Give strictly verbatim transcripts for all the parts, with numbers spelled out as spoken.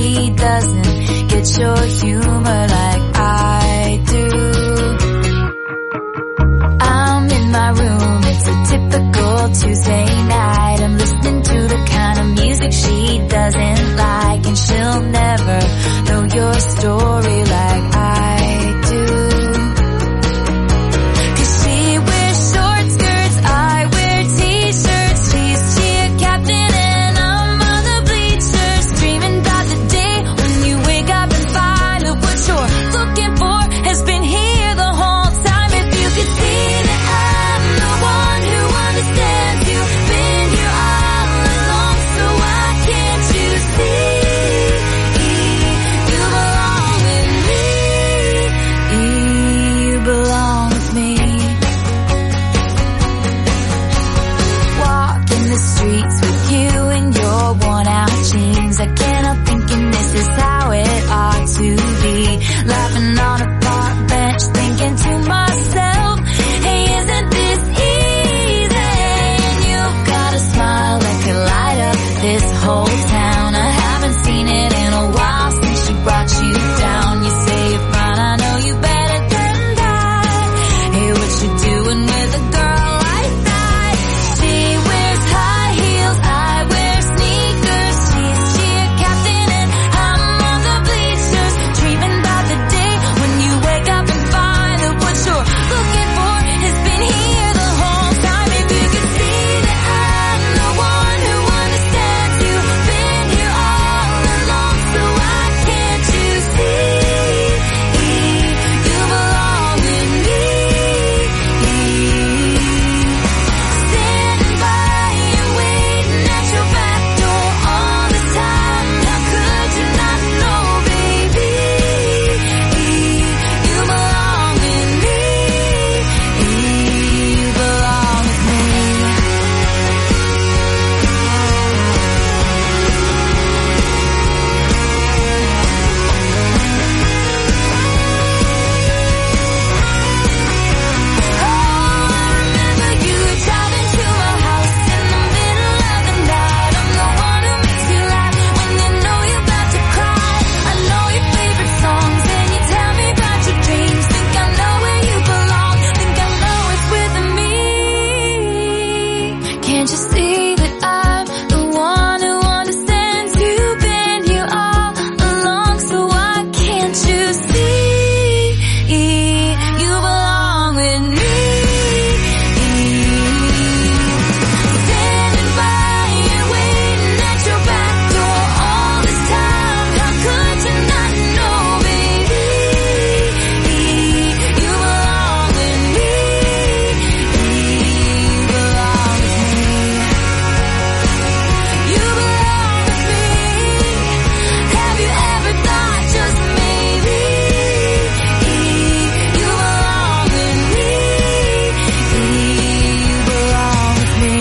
she doesn't get your humor like I do. I'm in my room, it's a typical Tuesday night. I'm listening to the kind of music she doesn't like, and she'll never know your story like I do. Cause she wears short skirts, I wear t-shirts. She's cheer captain and I'm on the bleachers, dreaming about the day when you wake up and find that what you're looking for has been here the whole time. If you could see that I'm the one who understands you, been here all along, so why can't you see you belong with me? You belong with me. Walk in the streets with you in your worn out jeans. I can't help thinking this is how it ought to be. Laughing on a park bench, thinking to myself, hey, isn't this easy? And you've got a smile that could light up this whole town. I haven't seen it in a while since she brought you down. You say you're fine, I know you better than that. Hey, what you doing with a girl like that? She wears high heels, I wear sneakers. She's cheer captain and I'm on the bleachers, dreaming about the day when you wake up and find that what you're looking for has been here the whole time. If you could see that I'm the one who understands you, been here all along, so why can't you see you belong with me? Standing by you, waiting at your back door all the time. How could you not know, baby? You belong with me. You belong with me. Oh, I remember you driving to my house in the middle of the night. I'm the one who makes you laugh when you know you're about to cry. I know your favorite songs and you tell me about your dreams. Think I know where you belong, think I know it's with me. Can't you see that I'm the one who understands you, been here all along, so why can't you see you belong with me? Standing by you, waiting at your back door all this time. How could you not know, baby? You belong with me. You belong with me. You belong with me. Have you ever thought just maybe you belong with me? You belong with me.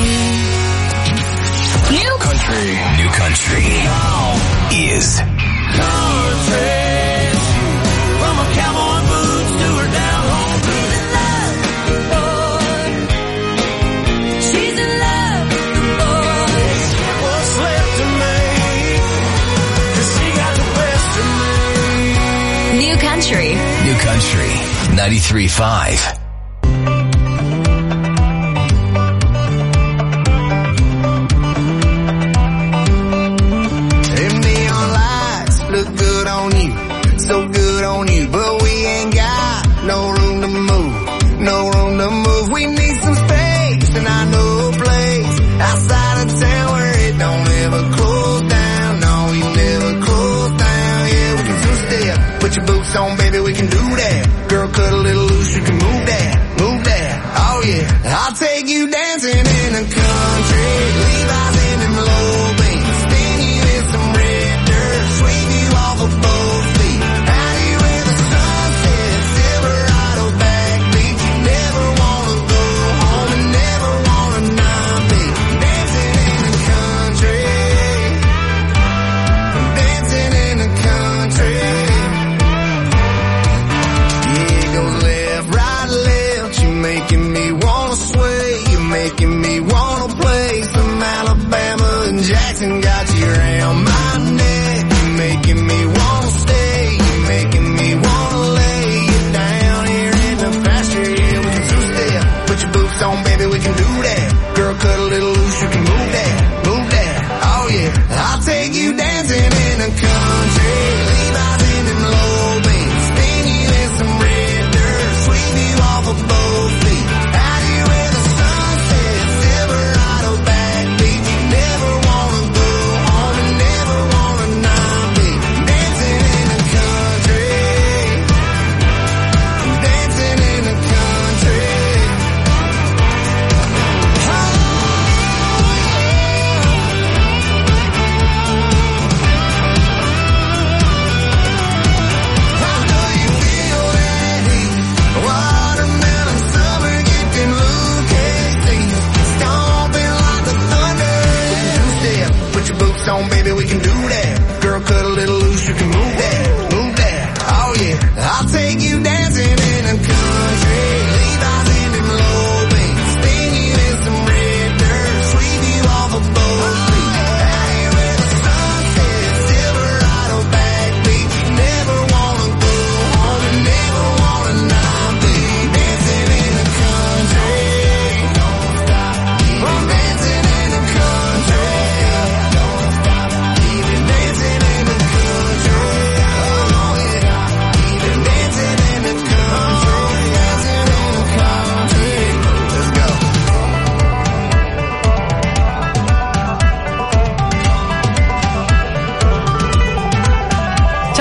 New country. New country is country. From a cowboy boots to her down home to the love, boy. She's in love, boy. What's left of me? 'Cause she got the best of me. New country. New country. ninety-three point five. Them neon lights look good on you, so good on you, but we ain't got no room to move, no room to move. We need some space, and I know a place outside of town where it don't ever close down. No, we never close down. Yeah, we can two-step, put your boots on, baby, we can do that. Girl, cut a little loose, you can move that.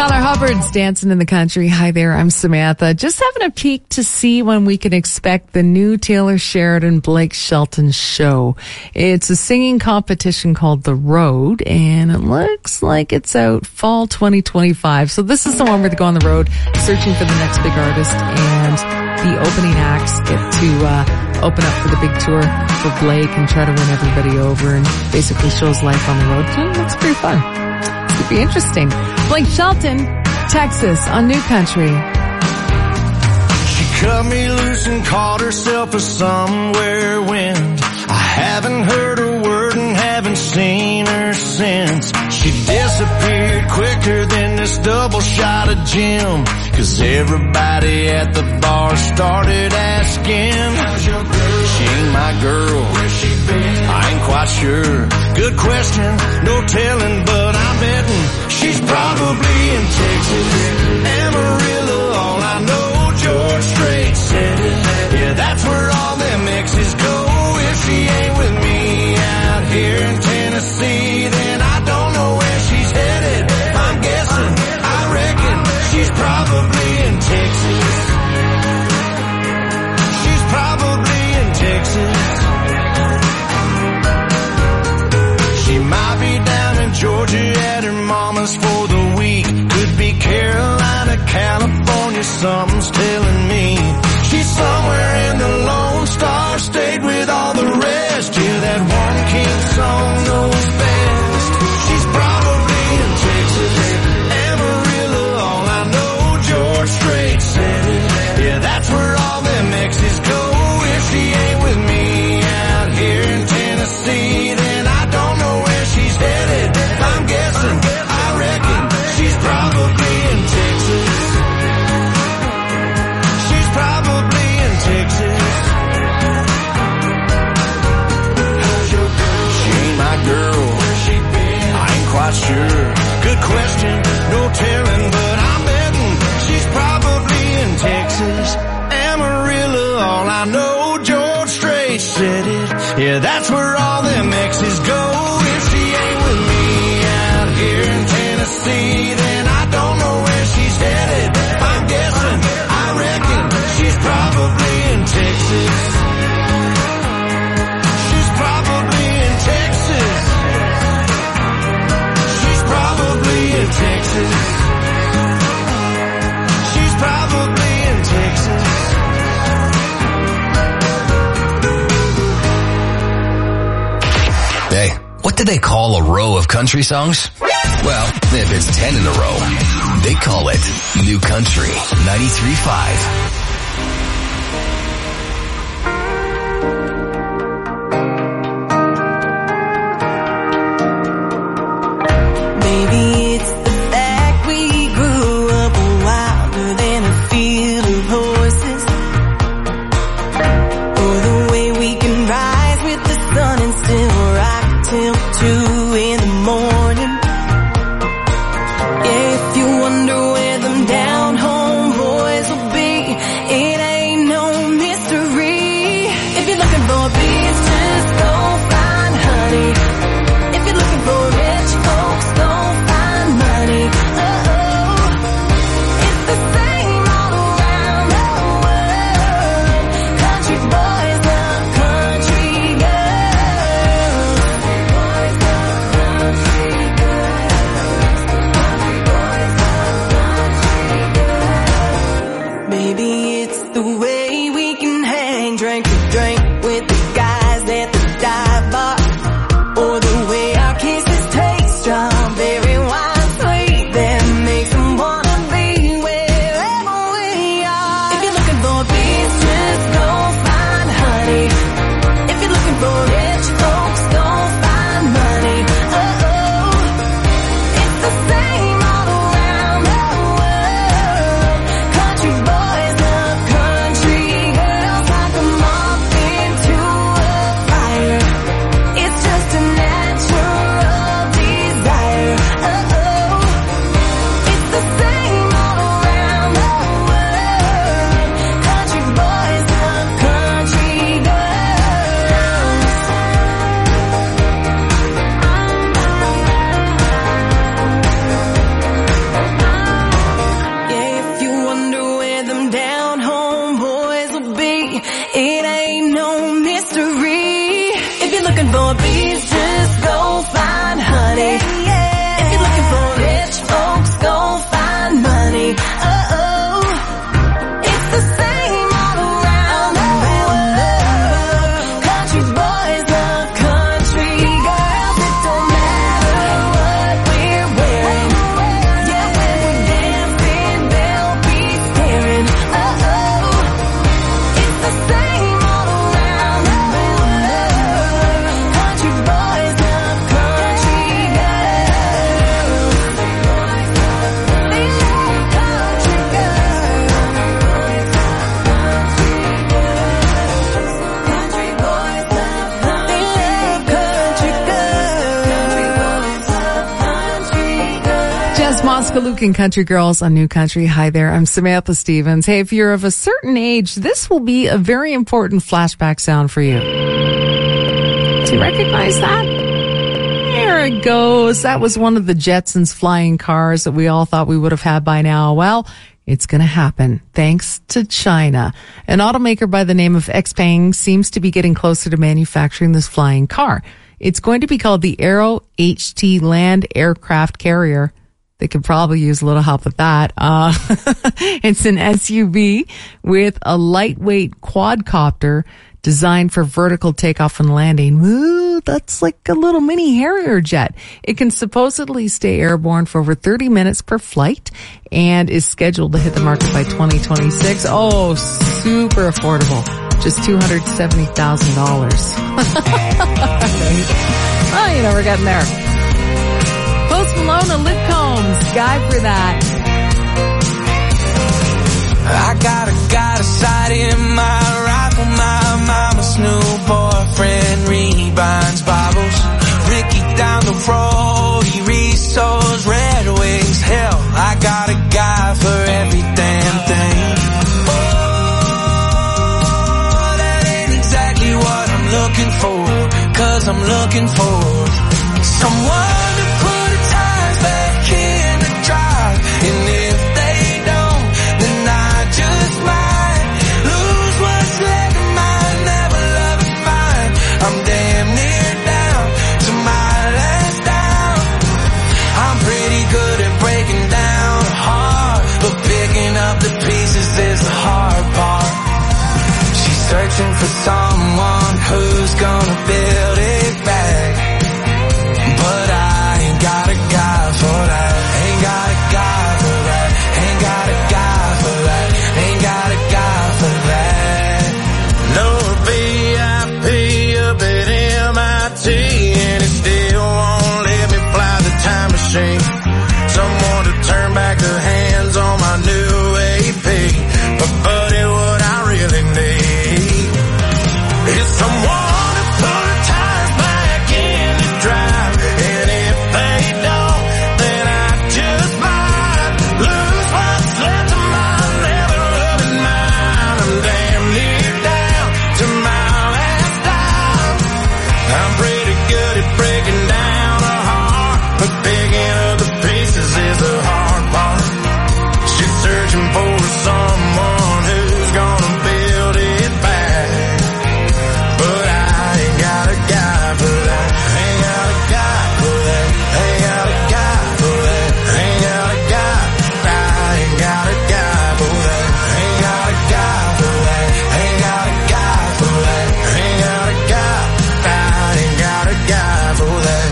Tyler Hubbard's Dancing in the Country. Hi there, I'm Samantha. Just having a peek to see when we can expect the new Taylor Sheridan Blake Shelton show. It's a singing competition called The Road, and it looks like it's out fall twenty twenty-five. So this is the one where they go on the road searching for the next big artist, and the opening acts get to uh, open up for the big tour for Blake and try to win everybody over, and basically shows life on the road. So it looks pretty fun. It's going to be interesting. Blake Shelton, Texas, on New Country. She cut me loose and caught herself a somewhere wind. I haven't heard a word and haven't seen her since. She disappeared quicker than this double shot of gin. Cause everybody at the bar started asking, how's your girl? She ain't my girl. Where's she been? I ain't quite sure. Good question, no telling, but I'm betting she's probably in Texas. Amarillo, all I know, George Strait said it. Yeah, that's where all them exes go. If she ain't with me out here in Tennessee, then I don't know where she's headed. I'm guessing, I reckon she's probably in Texas. She's probably in Texas. She might be down in Georgia at her mama's for the week. Could be Carolina, California, something's telling me. She's somewhere in the Lone Star State with all the rest. Yeah, that one king song knows best. She's probably in Texas. Amarillo, all I know, George Strait said it. Yeah, that's where all them exes go. If she ain't with me out here in Tennessee, then I don't know where she's headed. I'm guessing, I reckon she's probably in Texas. She's probably in Texas. How's your girl? She ain't my girl. Where's she been? I ain't quite sure. Good question, no telling, but I'm betting she's probably in Texas. Amarillo, all I know, George Strait said it. Yeah, that's where all them exes go. If she ain't with me out here in Tennessee, then I don't know where she's headed. I'm guessing, I reckon she's probably in Texas. She's probably in Texas. She's probably in Texas. She's probably in Texas. Hey, what do they call a row of country songs? Well, if it's ten in a row, they call it New Country ninety-three point five. If you wonder where them down home boys will be, it ain't is Moscow Luke and Country Girls on New Country. Hi there, I'm Samantha Stevens. Hey, if you're of a certain age, this will be a very important flashback sound for you. Do you recognize that? There it goes. That was one of the Jetsons flying cars that we all thought we would have had by now. Well, it's going to happen thanks to China. An automaker by the name of Xpeng seems to be getting closer to manufacturing this flying car. It's going to be called the Aero H T Land Aircraft Carrier. They could probably use a little help with that. Uh, it's an S U V with a lightweight quadcopter designed for vertical takeoff and landing. Ooh, that's like a little mini Harrier jet. It can supposedly stay airborne for over thirty minutes per flight and is scheduled to hit the market by twenty twenty-six. Oh, super affordable. Just two hundred seventy thousand dollars. Oh, you know, we're getting there. Post Malone and Luke Combs, guy for that. I got a, got a sight in my rifle. My mama's new boyfriend rebinds Bibles. Ricky down the road, he restores Red Wings. Hell, I got a guy for every damn thing. Oh, that ain't exactly what I'm looking for. Cause I'm looking for someone to put the tires back in the drive. And if they don't, then I just might lose what's left of mine. Never love is fine. I'm damn near down to my last down. I'm pretty good at breaking down hard, but picking up the pieces is the hard part. She's searching for someone who's gonna build it back, but I ain't got a guy for that. Ain't got a guy for that. Ain't got a guy for that. Ain't got a guy for that. No V I P up at M I T, and it still won't let me fly the time machine. Someone to turn back the hands on my new A P. But buddy, what I really need is someone to put the tires back in the drive. And if they don't, then I just might lose what's left of my never loving mind. I'm damn near down to my last dime. I'm pretty good at breaking down a heart, but picking up the pieces is the hard part. She's searching for someone who's gonna build it back, but I ain't got a guy for that. Ain't got a guy for that. Ain't got a guy for that. Ain't got a guy. I ain't got a guy for that. Ain't got a guy for that. Ain't got a guy for that. Ain't got a guy. I ain't got a guy for that.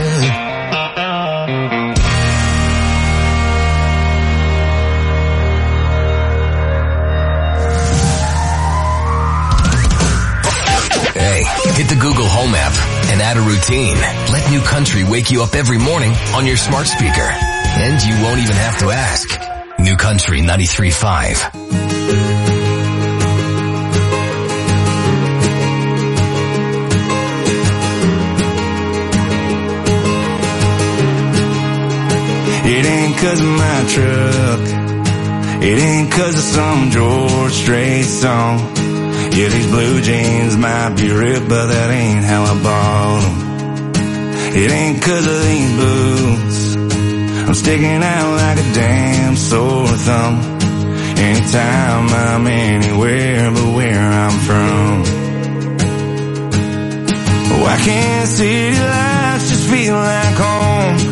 Hey, hit the Google Home app and add a routine. Let New Country wake you up every morning on your smart speaker. And you won't even have to ask. New Country ninety-three point five. It ain't cause of my truck. It ain't cause of some George Strait song. Yeah, these blue jeans might be ripped, but that ain't how I bought them. It ain't cause of these boots. I'm sticking out like a damn sore thumb. Anytime I'm anywhere but where I'm from. Why can't city lights just feel like home?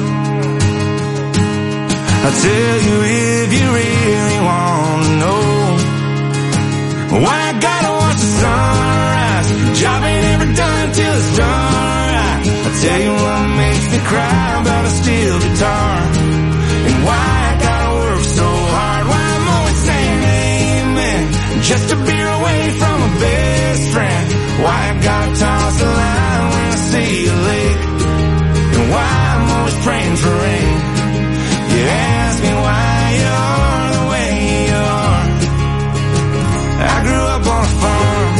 I'll tell you if you really want to know. Why I gotta watch the sunrise, job ain't ever done till it's done right. I'll tell you what makes me cry about a steel guitar, and why I gotta work so hard, why I'm always saying amen just to be away from a best friend. Why I gotta toss the line when I see a lake, and why I'm always praying for rain. You ask me why you're the way you are. I grew up on a farm.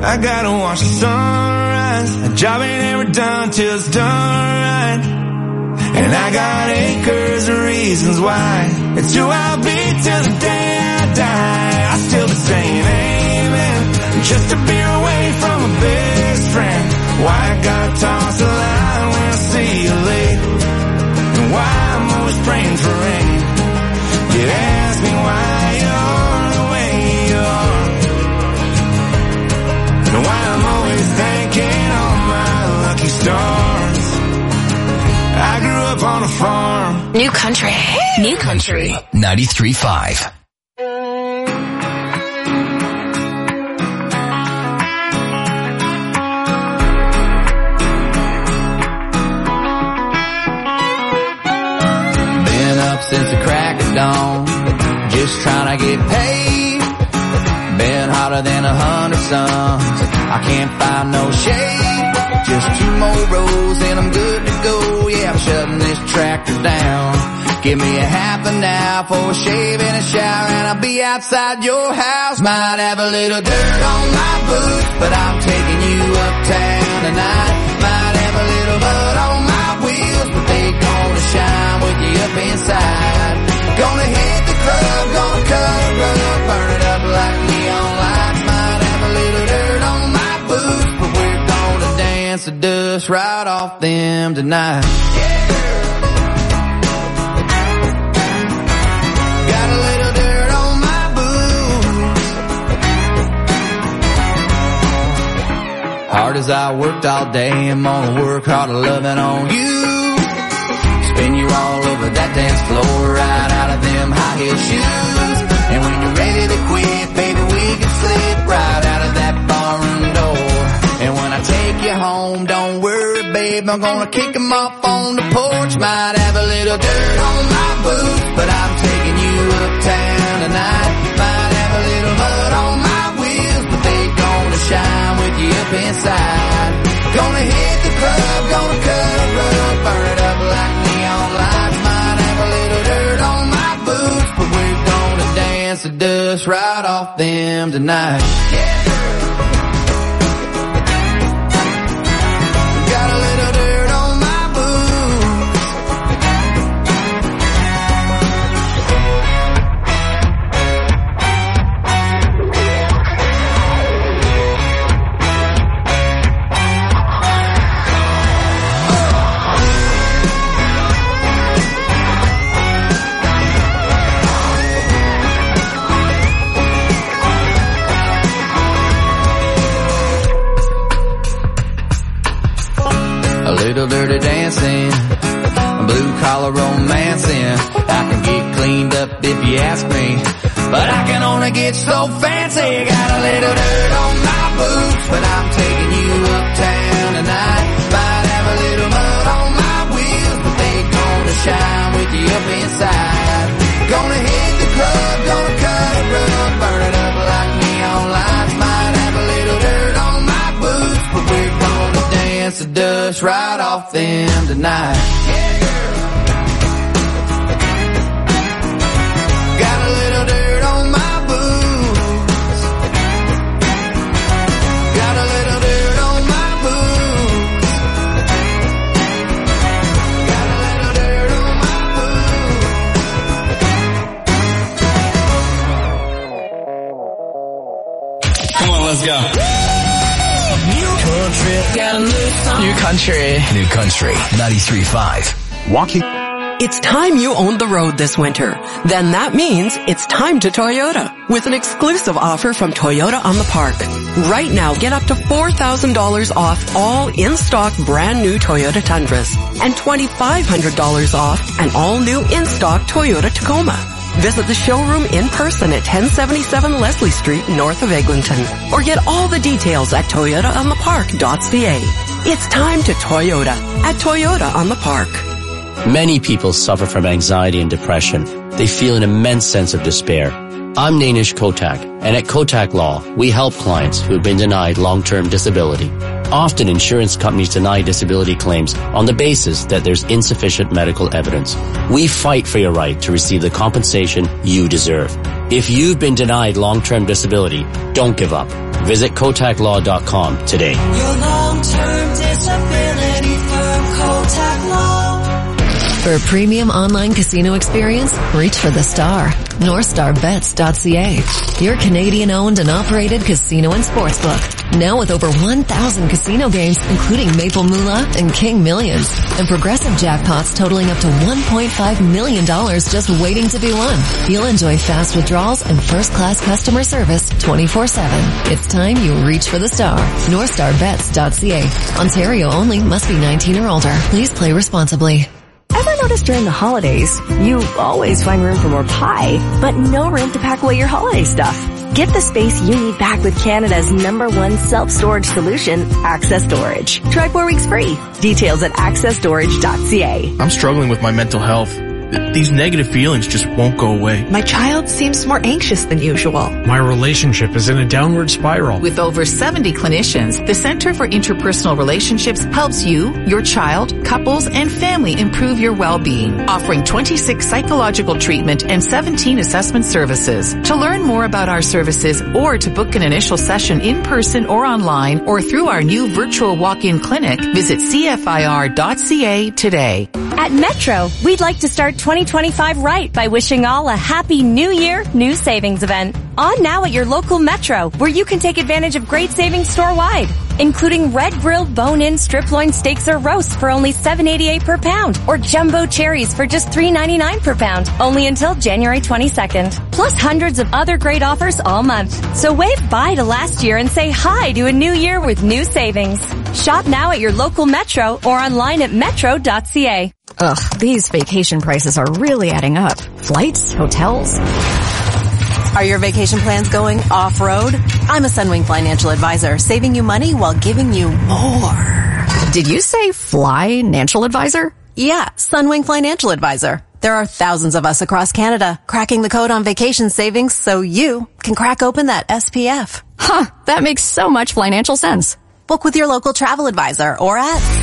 I gotta watch the sunrise. A job ain't ever done till it's done right. And I got acres of reasons why. It's who I'll be till the day I die. I still be saying amen, just a beer away from a best friend. Why I gotta toss a line when I see you late, and why I'm always praying for rain. You ask me why you're the way you are, and why I'm always thanking all my lucky stars. I grew up on a farm. New Country. New Country. ninety-three point five. Since the crack of dawn, just trying to get paid. Been hotter than a hundred suns. I can't find no shade. Just two more rows and I'm good to go. Yeah, I'm shutting this tractor down. Give me a half an hour for a shave and a shower, and I'll be outside your house. Might have a little dirt on my boots, but I'm taking you uptown tonight. Might have a little mud on my wheels, but they gonna shine with you up inside. Gonna hit the club, gonna cut a rug, burn it up like neon lights. Might have a little dirt on my boots, but we're gonna dance the dust right off them tonight. Yeah. Got a little dirt on my boots. Hard as I worked all day, I'm gonna work harder loving on you. Spin you all over that dance floor, right out of them high heel shoes. And when you're ready to quit, baby, we can slip right out of that barroom door. And when I take you home, don't worry, babe, I'm gonna kick 'em off on the porch. Might have a little dirt on my boots, but I'm taking you uptown tonight. Might have a little mud on my wheels, but they gonna shine with you up inside. Gonna hit the club, gonna cut a rug, burn it up like neon lights. Might have a little dirt on my boots, but we're gonna dance the dust right off them tonight. Yeah. Got a little dirt on my boots. Little dirty dancing, blue collar romancing. I can get cleaned up if you ask me, but I can only get so fancy. Got a little dirt on my boots, but I'm taking you uptown tonight. Might have a little mud on my wheels, but they gonna shine with you up inside. Gonna hit the club, gonna cut a rug, burn it up like neon lights. Might have a little dirt on my boots, but we're gonna dance the dust right off them tonight. Yeah, girl. Got a little dirt on my boots. Got a little dirt on my boots. Got a little dirt on my boots. Come on, let's go. Got a new song. New Country. New Country ninety-three point five. Walking. It's time you owned the road this winter. Then that means it's time to Toyota with an exclusive offer from Toyota on the Park. Right now, get up to four thousand dollars off all in-stock brand new Toyota Tundras and twenty-five hundred dollars off an all-new in-stock Toyota Tacoma. Visit the showroom in person at ten seventy-seven Leslie Street, north of Eglinton, or get all the details at toyota on the park dot c a. It's time to Toyota at Toyota on the Park. Many people suffer from anxiety and depression. They feel an immense sense of despair. I'm Nainish Kotak, and at Kotak Law, we help clients who have been denied long-term disability. Often insurance companies deny disability claims on the basis that there's insufficient medical evidence. We fight for your right to receive the compensation you deserve. If you've been denied long-term disability, don't give up. Visit Kotak Law dot com today. Your long-term disability firm, Kotak Law. For a premium online casino experience, reach for the star. North Star Bets dot C A. Your Canadian-owned and operated casino and sportsbook. Now with over one thousand casino games, including Maple Moolah and King Millions. And progressive jackpots totaling up to one point five million dollars just waiting to be won. You'll enjoy fast withdrawals and first-class customer service twenty-four seven. It's time you reach for the star. North Star Bets dot C A. Ontario only. Must be nineteen or older. Please play responsibly. Ever notice during the holidays, you always find room for more pie, but no room to pack away your holiday stuff? Get the space you need back with Canada's number one self-storage solution, Access Storage. Try four weeks free. Details at access storage dot C A. I'm struggling with my mental health. These negative feelings just won't go away. My child seems more anxious than usual. My relationship is in a downward spiral. With over seventy clinicians, the Center for Interpersonal Relationships helps you, your child, couples, and family improve your well-being, offering twenty-six psychological treatment and seventeen assessment services. To learn more about our services or to book an initial session in person or online or through our new virtual walk-in clinic, visit C F I R dot C A today. At Metro, we'd like to start twenty twenty-five right by wishing all a happy New Year, New Savings event. On now at your local Metro, where you can take advantage of great savings store-wide, including red grilled bone-in strip loin steaks or roasts for only seven eighty-eight per pound, or jumbo cherries for just three ninety-nine per pound, only until January twenty-second. Plus hundreds of other great offers all month. So wave bye to last year and say hi to a new year with new savings. Shop now at your local Metro or online at metro dot C A. Ugh, these vacation prices are really adding up. Flights, hotels. Are your vacation plans going off-road? I'm a Sunwing Financial Advisor, saving you money while giving you more. Did you say Fly-Nancial Advisor? Yeah, Sunwing Financial Advisor. There are thousands of us across Canada cracking the code on vacation savings so you can crack open that S P F. Huh, that makes so much financial sense. Book with your local travel advisor or at...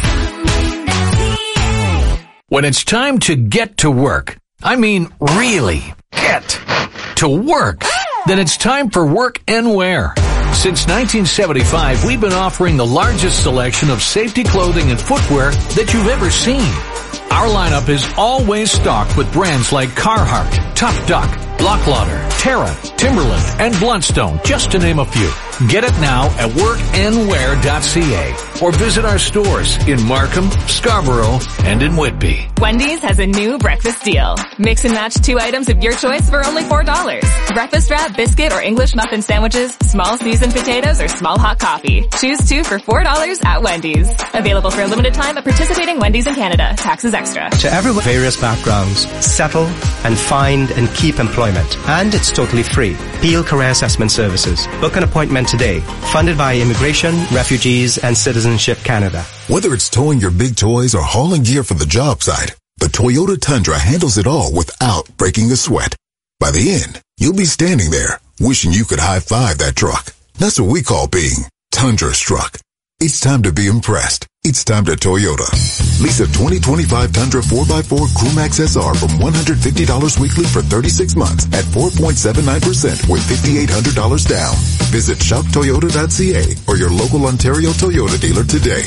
When it's time to get to work, I mean really get to work, then it's time for Work and Wear. Since nineteen seventy-five, we've been offering the largest selection of safety clothing and footwear that you've ever seen. Our lineup is always stocked with brands like Carhartt, Tough Duck, Locklauder, Terra, Timberland, and Bluntstone, just to name a few. Get it now at work and wear dot C A or visit our stores in Markham, Scarborough, and in Whitby. Wendy's has a new breakfast deal. Mix and match two items of your choice for only four dollars. Breakfast wrap, biscuit, or English muffin sandwiches, small seasoned potatoes, or small hot coffee. Choose two for four dollars at Wendy's. Available for a limited time at participating Wendy's in Canada. Taxes extra. To everyone, various backgrounds, settle and find and keep employment. And it's totally free. Peel Career Assessment Services. Book an appointment today. Funded by Immigration, Refugees, and Citizenship Canada. Whether it's towing your big toys or hauling gear for the job site, the Toyota Tundra handles it all without breaking a sweat. By the end, you'll be standing there wishing you could high-five that truck. That's what we call being Tundra-struck. It's time to be impressed. It's time to Toyota. Lease a twenty twenty-five Tundra four by four Crewmax S R from one hundred fifty dollars weekly for thirty-six months at four point seven nine percent with five thousand eight hundred dollars down. Visit shop toyota dot C A or your local Ontario Toyota dealer today.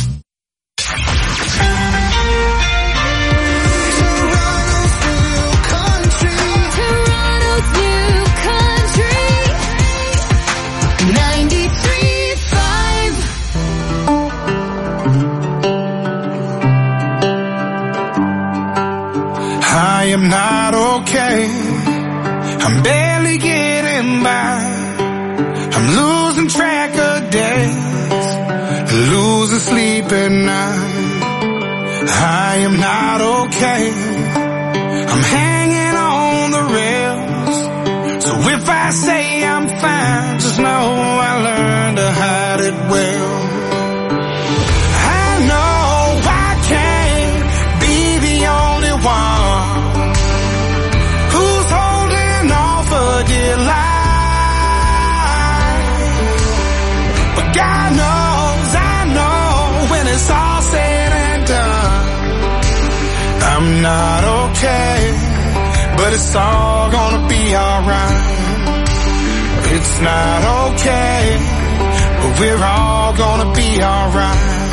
I am not okay. I'm barely getting by. I'm losing track of days, losing sleep at night. I am not okay. I'm hanging on the rails. So if I say I'm fine, just know I learned to hide it well. I know I can't be the only one who's holding on for dear life. But God knows, I know when it's all said and done, I'm not okay, but it's all gonna be alright. It's not okay, but we're all gonna be alright.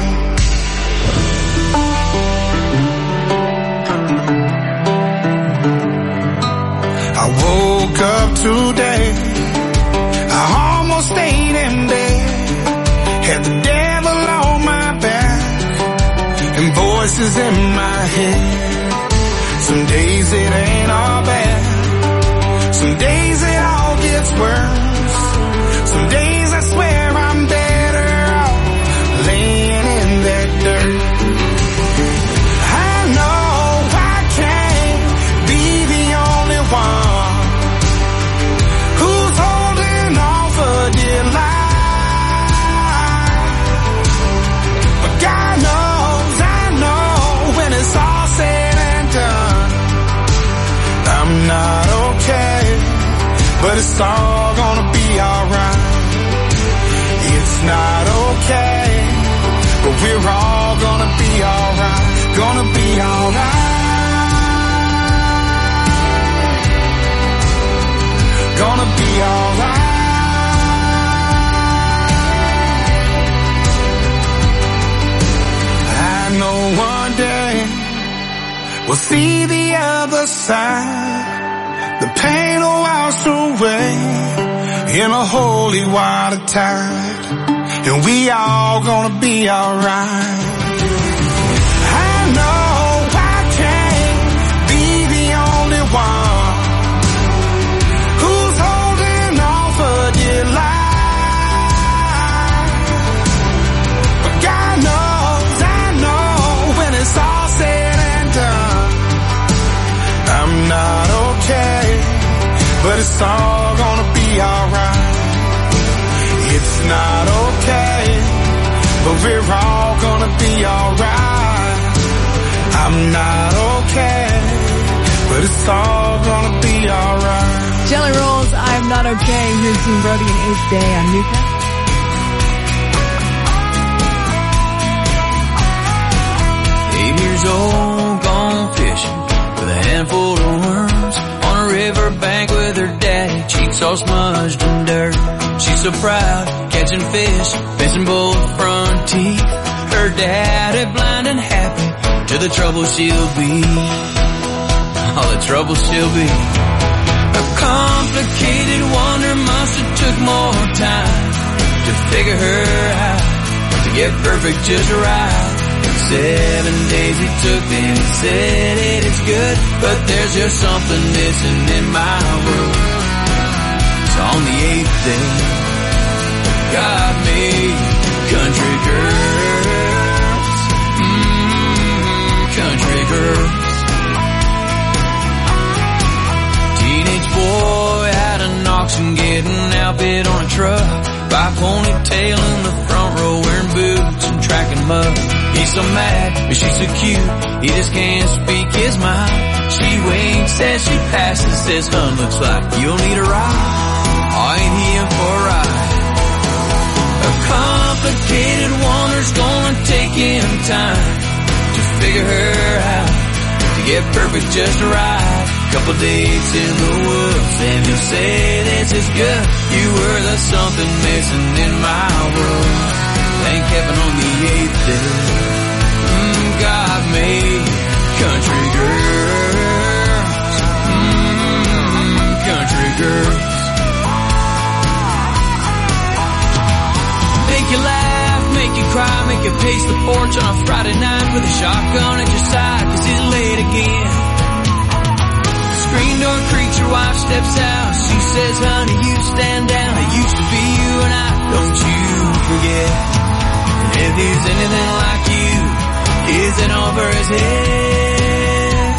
I woke up today, I almost stayed in bed, had the devil on my back, and voices in my head. Some days it ain't all bad, some days it all gets worse, some days I swear I'm better off laying in that dirt. I know I can't be the only one who's holding on for dear life, but God knows, I know when it's all said and done, I'm not okay, but it's all gonna be alright. It's not okay, but we're all gonna be alright, gonna be alright, gonna be alright. I know one day we'll see the other side, the pain will wash away in a holy water tide, and we all gonna be alright. I know I can't be the only one who's holding on for dear life, but God knows, I know when it's all said and done, I'm not okay, but it's all gonna be alright. It's not okay, but we're all gonna be alright. I'm not okay, but it's all gonna be alright. Jelly Rolls, I'm Not Okay. Here's Dean Brody and Eighth Day on Newcastle. Eight years old, gone fishing with a handful of worms on a riverbank with her daddy, cheeks all smudged in dirt. She's so proud, catching fish, missing both front teeth. Her daddy blind and happy to the trouble she'll be. All the trouble she'll be. A complicated wonder must have took more time to figure her out, to get perfect just right. Seven days it took them, he said it is good, but there's just something missing in my world. So on the eighth day, God made country girls, mm, country girls. Teenage boy out of Knoxon getting outfit on a truck, by ponytail in the front row wearing boots and tracking mud. He's so mad, but she's so cute, he just can't speak his mind. She winks as she passes, says, "Hun, looks like you'll need a ride." Oh, ain't he in for a ride? A complicated wonder's gonna take him time to figure her out, to get perfect just right. Couple days in the woods and he'll say this is good. You were the something missing in my world. Thank heaven on the eighth day, mm, God made country girls, mm, country girls. Make you laugh, make you cry, make you pace the porch on a Friday night with a shotgun at your side, 'cause it's late again. Screen door creaks, your wife steps out. She says, "Honey, you stand down. It used to be you and I, don't you forget." And if he's anything like you, is it over his head?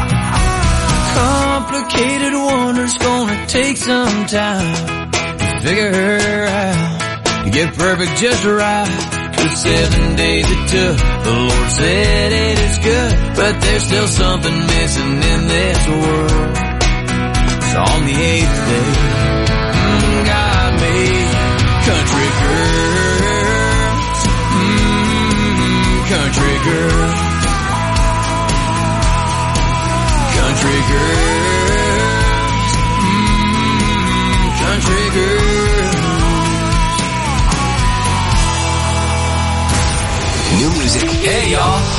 Complicated wonder's gonna take some time to figure her out, to get perfect just right. For seven days it took, the Lord said it is good, but there's still something missing in this world. So on the eighth day, mm, God made country girls, mm, country girls, country girls, mm, country girls.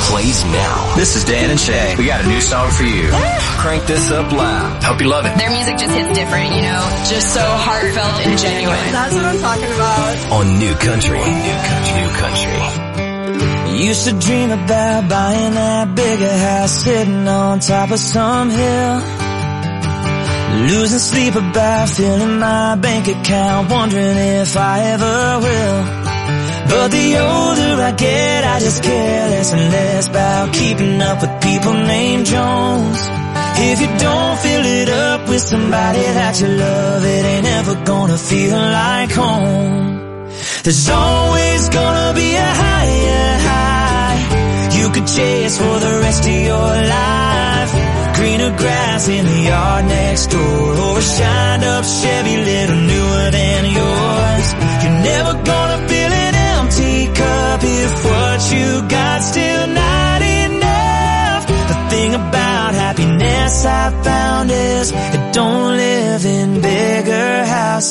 plays now. This is Dan and Shay. We got a new song for you. Crank this up loud. Hope you love it. Their music just hits different, you know, just so heartfelt and genuine. That's what I'm talking about. On New Country. New Country. New Country. Used to dream about buying that bigger house sitting on top of some hill. Losing sleep about filling my bank account, wondering if I ever will. But the older I get, I just care less and less about keeping up with people named Jones. If you don't fill it up with somebody that you love, it ain't ever gonna feel like home. There's always gonna be a higher high you could chase for the rest of your life. Greener grass in the yard next door, or a shined up Chevy little newer than yours. You're never gonna fill an empty cup if what you got still not enough. The thing about happiness I found is it don't live in bigger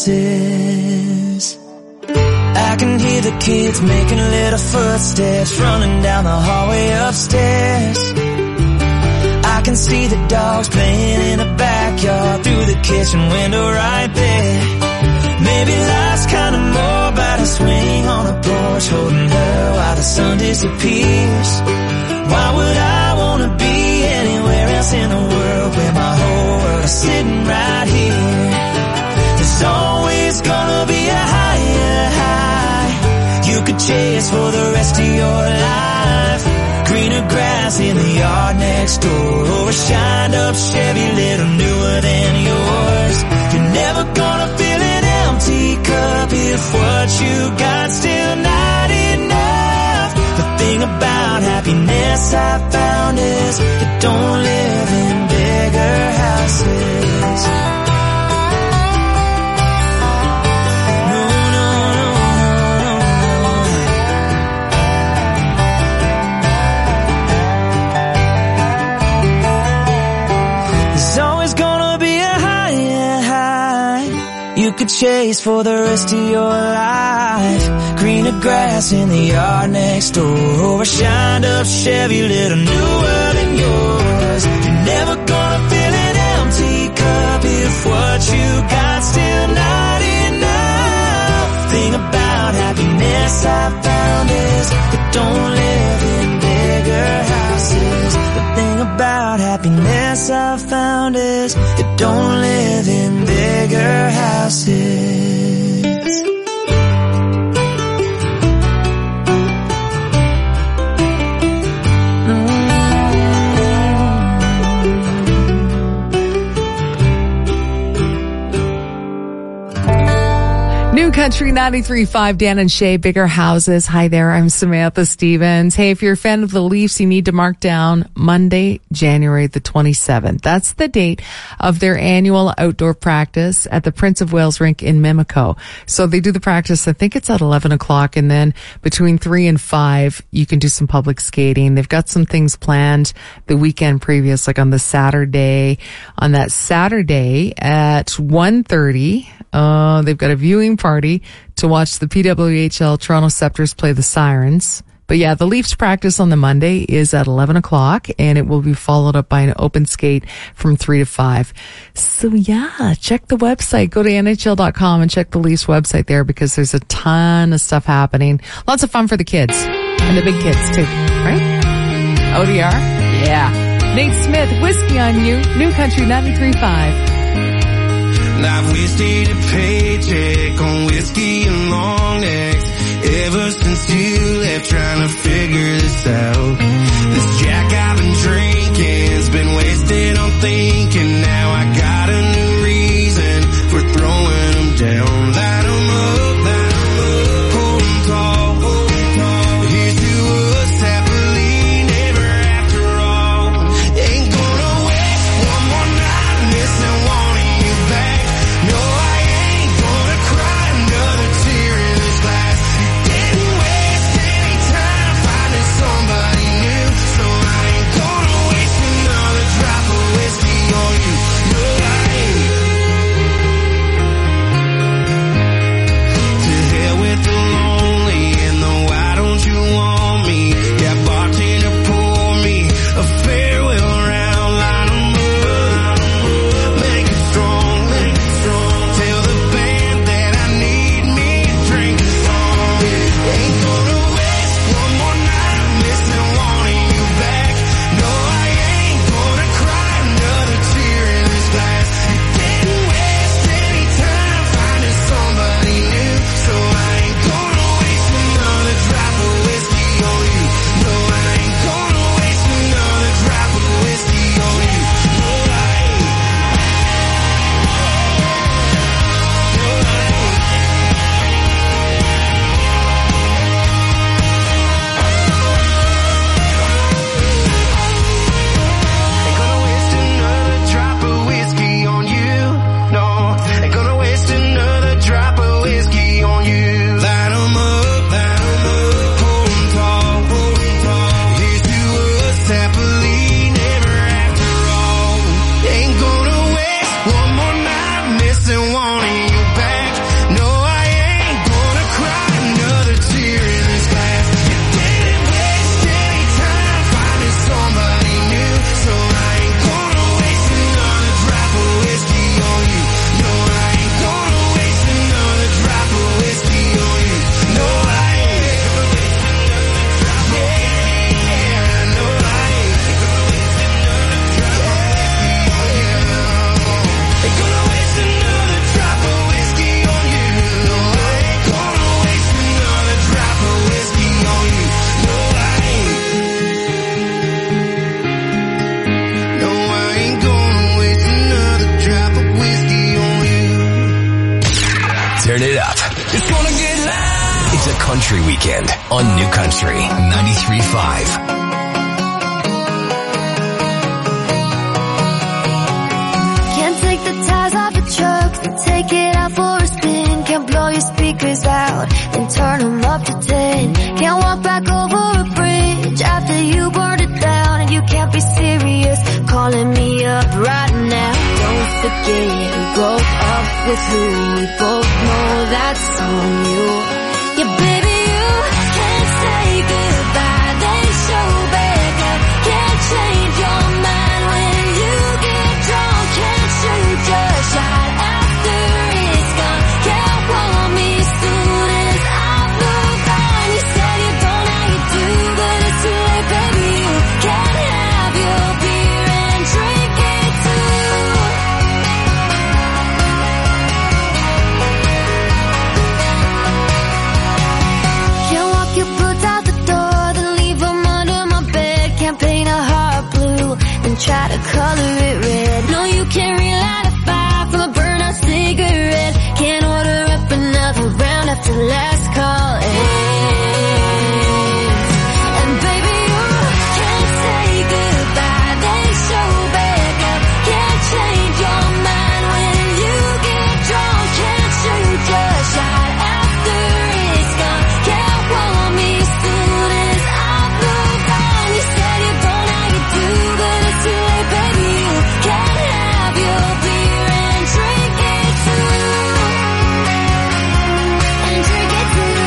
houses. I can hear the kids making little footsteps running down the hallway upstairs. I can see the dogs playing in the backyard through the kitchen window right there. Maybe life's kinda more about a swing on a porch holding her while the sun disappears. Why would I wanna be anywhere else in the world where my whole world is sitting right here? There's always gonna be a higher high you could chase for the rest of your life. Greener grass in the yard next door, or a shined up Chevy little newer than yours. You're never gonna fill an empty cup if what you got still not enough. The thing about happiness I found is it don't live in bigger houses. You could chase for the rest of your life. Greener grass in the yard next door, or a shined up Chevy little newer than yours. You're never gonna fill an empty cup if what you got still not enough. Thing about happiness I found is it don't live in bigger houses. The thing about happiness I found is it don't live in bigger houses. New Country ninety-three point five, Dan and Shay, Bigger Houses. Hi there, I'm Samantha Stevens. Hey, if you're a fan of the Leafs, you need to mark down Monday, January the twenty-seventh. That's the date of their annual outdoor practice at the Prince of Wales rink in Mimico. So they do the practice, I think it's at eleven o'clock, and then between three and five, you can do some public skating. They've got some things planned the weekend previous, like on the Saturday. On that Saturday at one thirty, uh, they've got a viewing party to watch the P W H L Toronto Scepters play the Sirens. But yeah, the Leafs practice on the Monday is at eleven o'clock, and it will be followed up by an open skate from three to five. So yeah, check the website. Go to N H L dot com and check the Leafs website there, because there's a ton of stuff happening. Lots of fun for the kids and the big kids too, right? O D R? Yeah. Nate Smith, Whiskey on You, New Country ninety-three point five. And I've wasted a paycheck on whiskey and long necks ever since you left, trying to figure this out. This Jack I've been drinking's been wasted on thinking. Now I got a new reason for throwing them down. Light 'em up, light 'em up, hold 'em tall, hold 'em tall. Here's to us happily never after all. Ain't gonna waste one more night missing one of you back. No, I ain't gonna cry another tear in this glass. You didn't waste any time Lap. It's gonna get loud. It's a country weekend on New Country ninety-three point five. Can't take the tires off the truck, then take it out for a spin. Can't blow your speakers out, then turn them up to ten. Can't walk back over a bridge after you burned it down. And you can't be serious, calling me up right now. Don't forget we broke up with who we both know that's on you. Yeah, baby, you can't say goodbye, then show back up. Can't change your mind when you get drunk. Can't shoot your shot after it's gone. Can't want me soon as I move on. You said you don't, now you do, but it's too late, baby. You can't have your beer and drink it too. Can't walk your boots out the door, then leave them under my bed. Can't paint a heart blue, then try to color it red. No, you can't relight a fire from a burnt-out cigarette. Can't order up another round after last call ends. And baby, you can't say goodbye, then show back up. Can't change your mind when you get drunk. Can't shoot your shot after it's gone. Can't want me soon as I move on. You said you don't, now you do, but it's too late, baby. You can't have your beer and drink it too. And drink it too.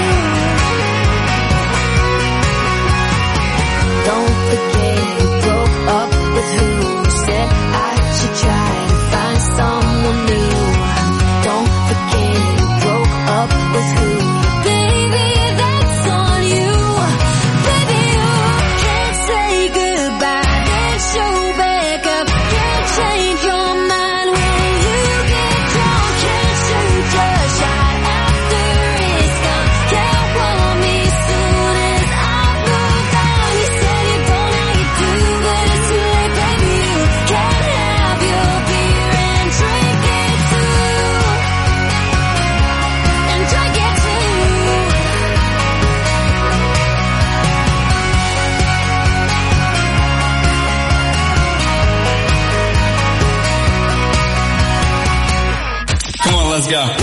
Don't forget you broke up with who said I should try to find someone new. Don't forget you broke up with who. Baby, that's on you. Baby, you can't say goodbye, then show back up. Can't change your mind when you get drunk. Can't shoot your shot after it's gone. Can't want me soon as I move on. You said you don't, now you do, but it's too late, baby. You can't have your beer and drink it too. And drink it too. Come on, let's go.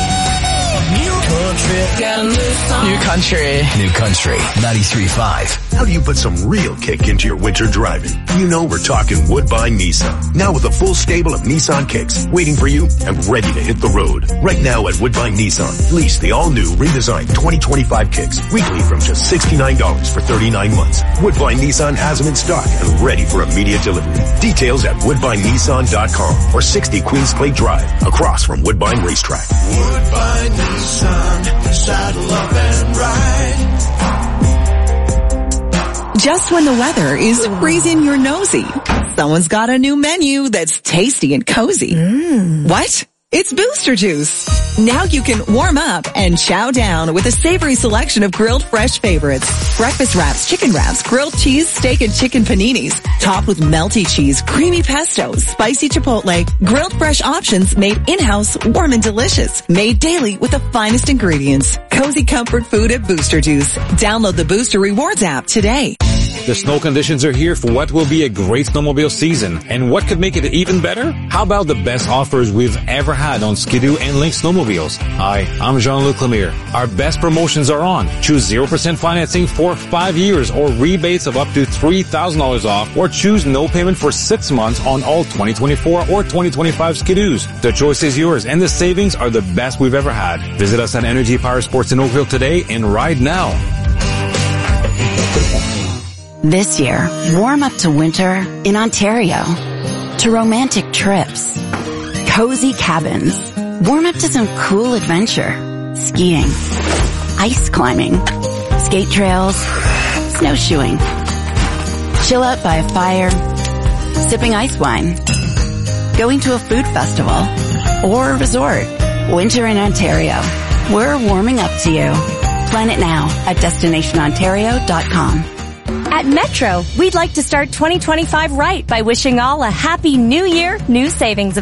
New Country. New Country ninety-three point five. How do you put some real kick into your winter driving? You know we're talking Woodbine Nissan. Now with a full stable of Nissan kicks waiting for you and ready to hit the road. Right now at Woodbine Nissan, lease the all-new redesigned twenty twenty-five kicks weekly from just sixty-nine dollars for thirty-nine months. Woodbine Nissan has them in stock and ready for immediate delivery. Details at woodbine nissan dot com or sixty Queens Plate Drive across from Woodbine Racetrack. Woodbine Nissan, saddle up and ride. Just when the weather is freezing your nosy, someone's got a new menu that's tasty and cozy. Mm. What? It's Booster Juice. Now you can warm up and chow down with a savory selection of grilled fresh favorites. Breakfast wraps, chicken wraps, grilled cheese, steak and chicken paninis, topped with melty cheese, creamy pesto, spicy chipotle, grilled fresh options made in-house, warm and delicious, made daily with the finest ingredients. Cozy comfort food at Booster Juice. Download the Booster Rewards app today. The snow conditions are here for what will be a great snowmobile season. And what could make it even better? How about the best offers we've ever had on Ski-Doo and Lynx snowmobiles? Hi, I'm Jean-Luc Lemire. Our best promotions are on. Choose zero percent financing for five years or rebates of up to three thousand dollars off, or choose no payment for six months on all twenty twenty-four or twenty twenty-five Ski-Doos. The choice is yours and the savings are the best we've ever had. Visit us at Energy Power Sports in Oakville today and ride now. This year, warm up to winter in Ontario. To romantic trips, cozy cabins, warm up to some cool adventure, skiing, ice climbing, skate trails, snowshoeing. Chill out by a fire, sipping ice wine, going to a food festival, or a resort. Winter in Ontario. We're warming up to you. Plan it now at destination ontario dot com. At Metro, we'd like to start twenty twenty-five right by wishing all a happy new year, new savings event.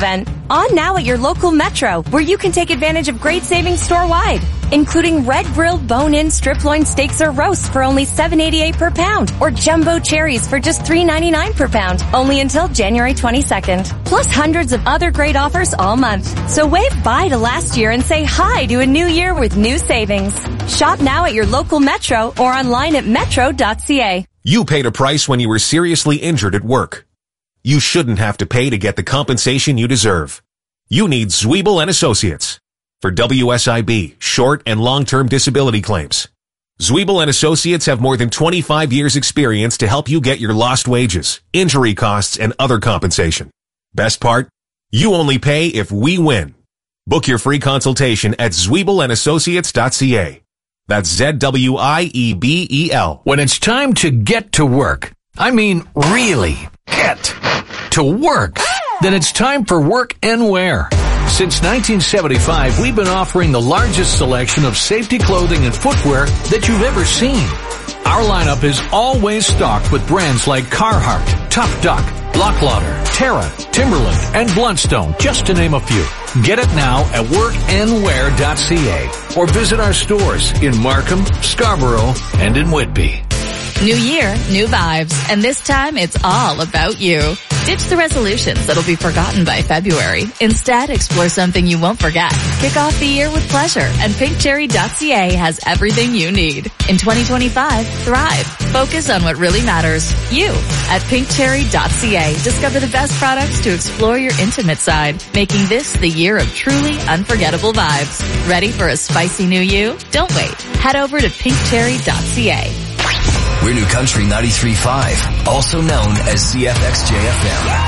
On now at your local Metro, where you can take advantage of great savings store-wide, including red grilled bone-in strip loin steaks or roasts for only seven eighty-eight per pound, or jumbo cherries for just three ninety-nine per pound, only until January twenty-second. Plus hundreds of other great offers all month. So wave bye to last year and say hi to a new year with new savings. Shop now at your local Metro or online at metro dot c a. You paid a price when you were seriously injured at work. You shouldn't have to pay to get the compensation you deserve. You need Zwiebel and Associates for W S I B, short and long-term disability claims. Zwiebel and Associates have more than twenty-five years experience to help you get your lost wages, injury costs, and other compensation. Best part? You only pay if we win. Book your free consultation at zwiebel and associates dot c a. That's Z W I E B E L. When it's time to get to work, I mean really get to work, then it's time for Work and Wear. Since nineteen seventy-five, we've been offering the largest selection of safety clothing and footwear that you've ever seen. Our lineup is always stocked with brands like Carhartt, Tough Duck, Locklauder, Terra, Timberland, and Bluntstone, just to name a few. Get it now at work and wear dot c a or visit our stores in Markham, Scarborough, and in Whitby. New year, new vibes, and this time it's all about you. Ditch the resolutions that'll be forgotten by February. Instead, explore something you won't forget. Kick off the year with pleasure, and pink cherry dot c a has everything you need. In twenty twenty-five, thrive. Focus on what really matters. You. At pink cherry dot c a, discover the best products to explore your intimate side, making this the year of truly unforgettable vibes. Ready for a spicy new you? Don't wait. Head over to pink cherry dot c a. We're New Country ninety-three point five, also known as C F X J F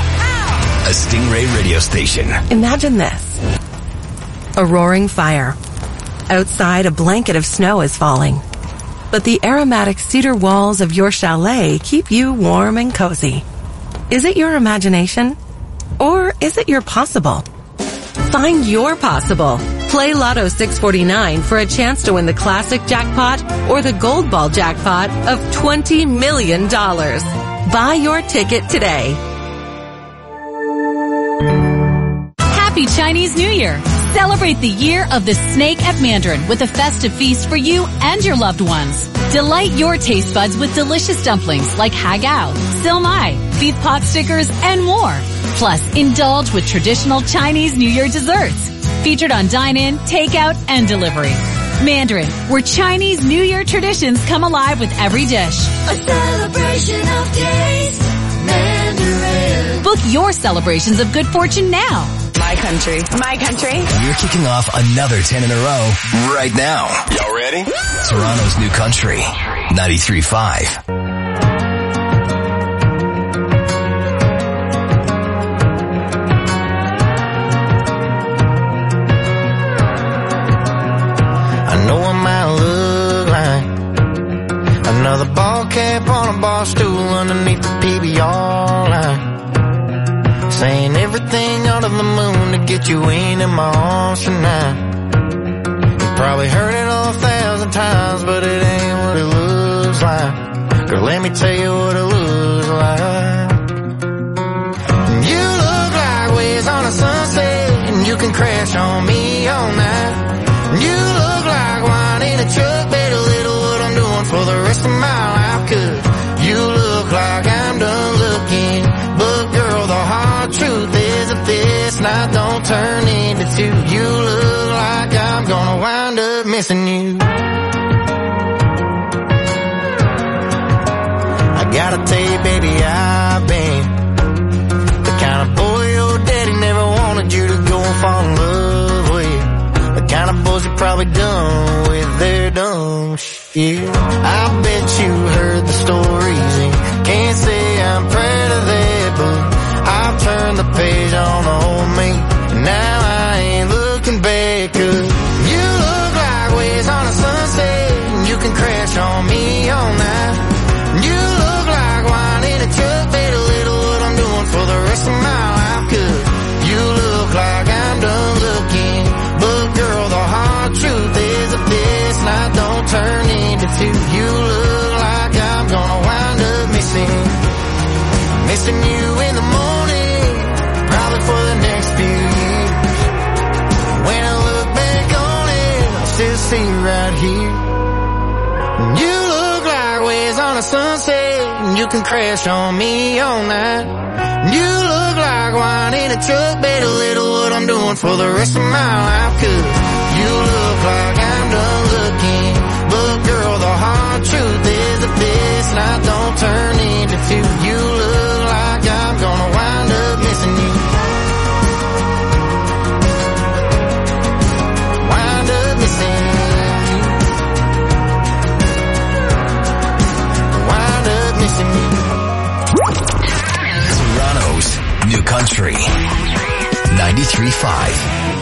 M, a Stingray radio station. Imagine this. A roaring fire. Outside, a blanket of snow is falling. But the aromatic cedar walls of your chalet keep you warm and cozy. Is it your imagination? Or is it your possible? Find your possible. Play Lotto six forty-nine for a chance to win the classic jackpot or the gold ball jackpot of twenty million dollars. Buy your ticket today. Happy Chinese New Year! Celebrate the year of the snake at Mandarin with a festive feast for you and your loved ones. Delight your taste buds with delicious dumplings like hagao, silmai, beef pot stickers, and more. Plus, indulge with traditional Chinese New Year desserts. Featured on dine-in, takeout, and delivery. Mandarin, where Chinese New Year traditions come alive with every dish. A celebration of taste, Mandarin. Book your celebrations of good fortune now. My country. My country. We're kicking off another ten in a row right now. Y'all ready? Toronto's New Country, ninety-three point five. I know I might look like another ball cap on a bar stool underneath the P B R line, saying everything under the moon to get you in my arms tonight. You probably heard it all a thousand times, but it ain't what it looks like. Girl, let me tell you what it looks like. You look like waves on a sunset, and you can crash on me all night. You look like wine in a truck, better little what I'm doing for the rest of my life. Cause you look like I'm done looking, but girl, the hard truth is if this night don't turn into two, you look like I'm gonna wind up missing you. I gotta tell you, baby, I've been the kind of boy your daddy never wanted you to go and fall in love with. The kind of boys you probably done with their dumb shit. I bet you heard the stories and can't say I'm proud of that, but I've turned the page on old me, and now I ain't looking back. Cause you look like waves on a sunset, and you can crash on me all night. You look like wine in a truck, better little what I'm doing for the rest of my life. Cause you look like I'm done looking, but girl, the hard truth is if this night don't turn into two, you look like I'm gonna wind up missing, missing you in the morning, probably for the next few years. see right here. You look like waves on a sunset, and you can crash on me all night. You look like wine in a truck, bet a little what I'm doing for the rest of my life. Cause you look like I'm done looking, but girl, the hard truth is that this night don't turn into two. You look like I'm gonna wind up missing you. Wind up missing you. Wind up missing you. Toronto's New Country ninety-three point five.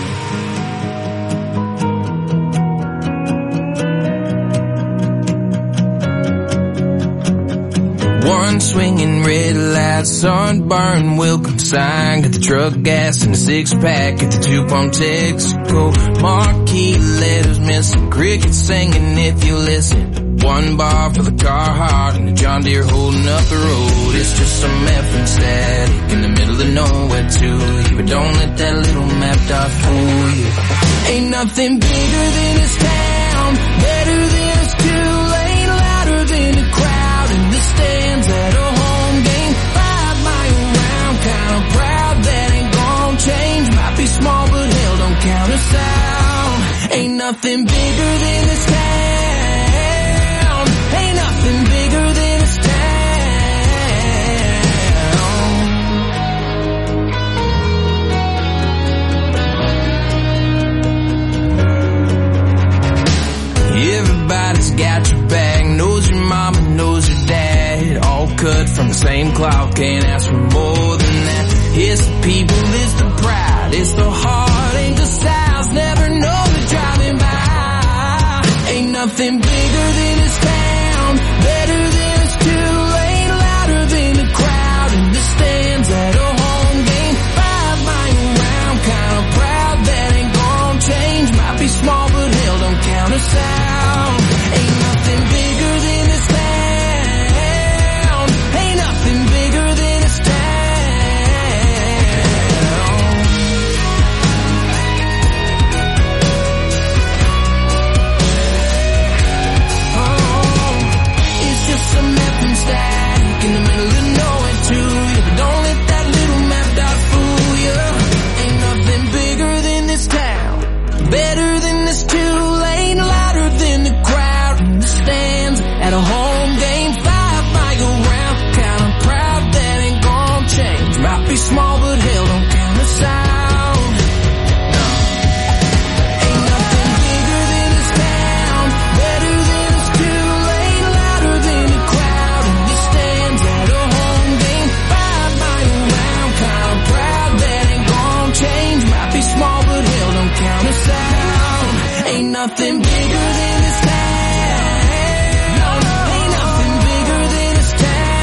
One swinging red light, sunburn, welcome sign. Got the truck gas and the six pack. Get the two pump Texaco. Marquee letters missing. Crickets singing if you listen. One bar for the Carhartt and the John Deere holding up the road. It's just some effing static in the middle of nowhere to you. But don't let that little map dot fool you. Ain't nothing bigger than this town, better than this two-lane, louder than the crowd in the stands at a home game. Five mile round, kinda proud that ain't gon' change. Might be small but hell don't count us out. Ain't nothing bigger than this town. Ain't nothing bigger than this town. Everybody's got your back, knows your mama, knows your dad. All cut from the same cloth, can't ask for more than that. It's the people, it's the pride, it's the heart, ain't the styles, never know the driving by. Ain't nothing bigger than this town, better than this two-lane, louder than the crowd in the stands at a home game. Five mile round, kinda proud that ain't gon' change. Might be small but hell don't count us out. Ain't nothing bigger than this town. Ain't nothing bigger than this town. Oh, it's just some effing static in the middle of nowhere to you. But don't let that little map dot fool you. Ain't nothing bigger than this town, better than this two-lane, louder than the crowd in the stands at a home game. Five mile round, kinda proud that ain't gon' change. Might be small but hell don't count us out. No. Ain't nothing bigger than this town, better than this two-lane, louder than the crowd in the stands at a home game. Five mile round, kinda proud that ain't gon' change. Might be small but hell don't count us out. Ain't nothing bigger than this town. No, ain't nothing bigger than this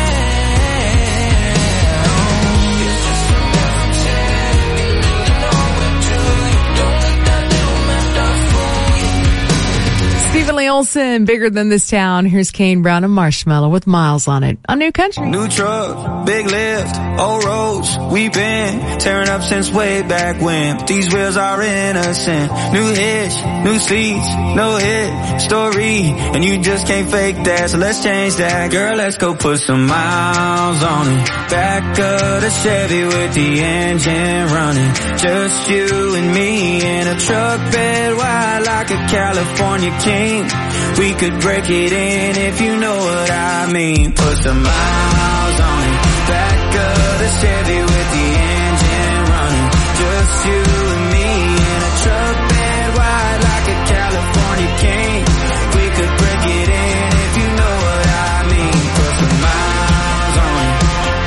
town. It's just a different town. You know it too. Don't let that little map dot fool you. Stephen Lee Olsen, Bigger Than This Town. Here's Kane Brown and Marshmallow with Miles on it on New Country. New truck, big lift, old roads, we've been tearing up since way back when. These wheels are innocent. New hitch, new seats, no hit story, and you just can't fake that, so let's change that. Girl, let's go put some miles on it. Back of the Chevy with the engine running. Just you and me in a truck bed wide like a California king. We could break it in if you know what I mean. Put some miles on it. Back of the Chevy with the engine running. Just you and me in a truck bed wide like a California king. We could break it in if you know what I mean. Put some miles on it.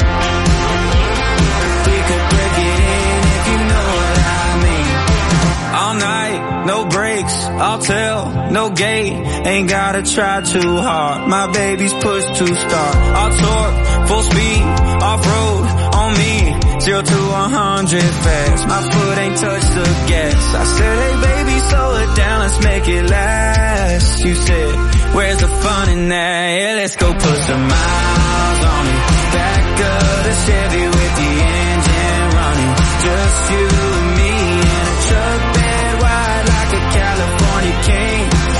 We could break it in if you know what I mean. All night, no brakes, I'll tell, no gate. Ain't gotta try too hard, my baby's push to start. I'll torque, full speed, off-road, on me. Zero to a hundred fast, my foot ain't touched the gas. I said, hey baby, slow it down, let's make it last. You said, where's the fun in that? Yeah, let's go put some miles on it. Back of the Chevy with the engine running. Just you and me in a truck bed wide like a California king.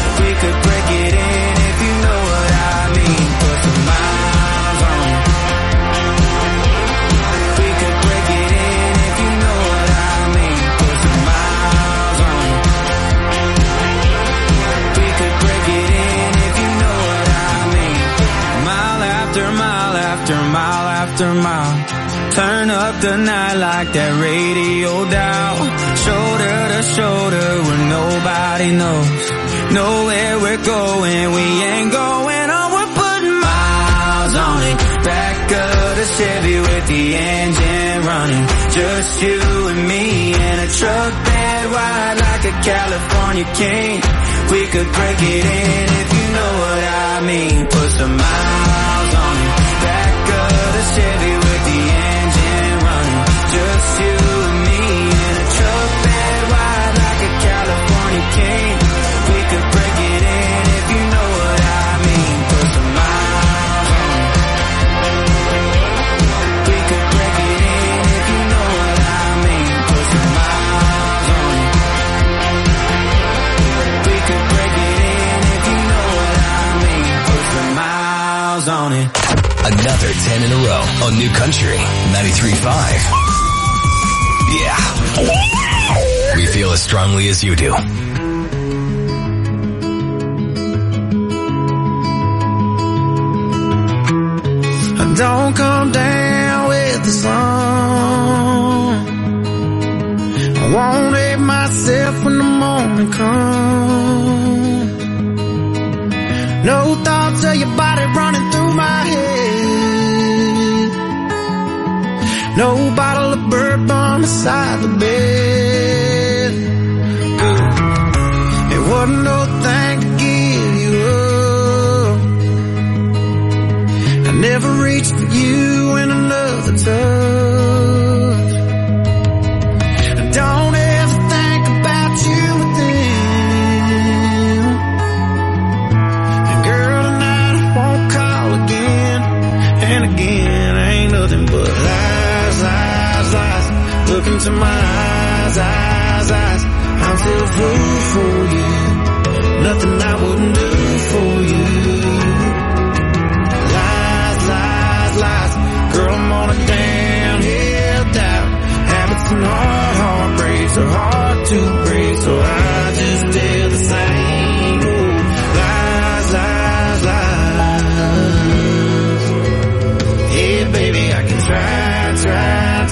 after mile. Turn up the night like that radio dial. Shoulder to shoulder where nobody knows. Know where we're going, we ain't going on. We're putting miles on it. Back of the Chevy with the engine running. Just you and me in a truck bed wide like a California king. We could break it in if you know what I mean. Put some miles on it. Back of the Chevy with the engine running. Just you and me in a truck bed wide like a California king. We could break it in if you know what I mean. Put some miles on it. We could break it in if you know what I mean. Put some miles on it. We could break it in if you know what I mean. Put some miles on it. Another ten in a row on New Country ninety-three point five. Yeah. We feel as strongly as you do. Don't come down with the sun. I won't hate myself when the morning comes. No thoughts of your body running through my head. No bottle of bourbon beside the bed. It wasn't no thing to give you up. I never reached for you in another touch. I don't ever think about you within. And girl, tonight I won't call again. And again, ain't nothing but lies, lies, lies. Look into my eyes, eyes, eyes. I'm still a fool for you. Nothing I wouldn't do for you. Lies. Girl, I'm on a downhill doubt. Habits and hard heartbreaks are hard to break, so I just tell the same old lies, lies, lies. Yeah, baby, I can try, try,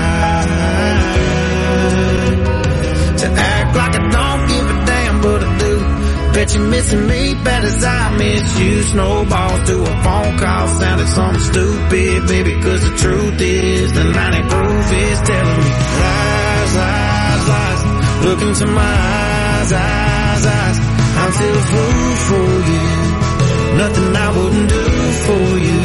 try to act like I don't give a damn, but I do. Bet you're missing me bad as I miss you. Snowballs to a phone call sounded something stupid, baby, cause the truth is the ninety proof is telling me lies, lies, lies. Look into my eyes, eyes, eyes. I'm still a fool for you. Nothing I wouldn't do for you.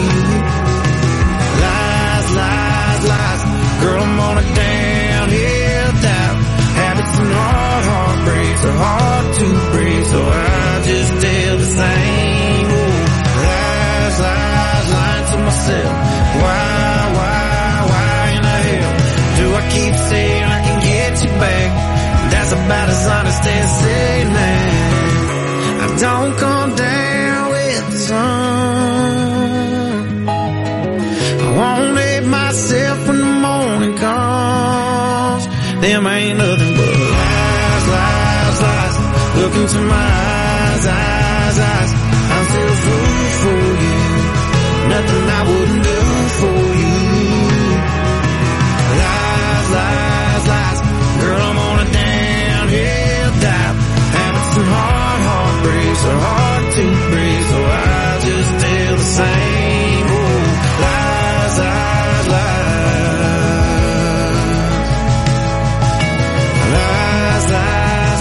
Lies, lies, lies. Girl, I'm on a downhill doubt. Habits and hard heartbreaks are hard to break, so I just tell the same old lies, lies, lying to myself. Why, why, why in the hell do I keep saying I can get you back? That's about as honest as saying that. I don't come down with the sun. I won't hate myself when the morning comes. Them ain't nothing but lies, lies, lies. Look into my eyes, eyes, eyes. I'm still a fool for you. Nothing I wouldn't do for you. Lies, lies, lies. Girl, I'm on a downhill dive. Habits and hard heartbreaks are hard to break, so I just tell the same old lies, lies, lies. Lies, lies,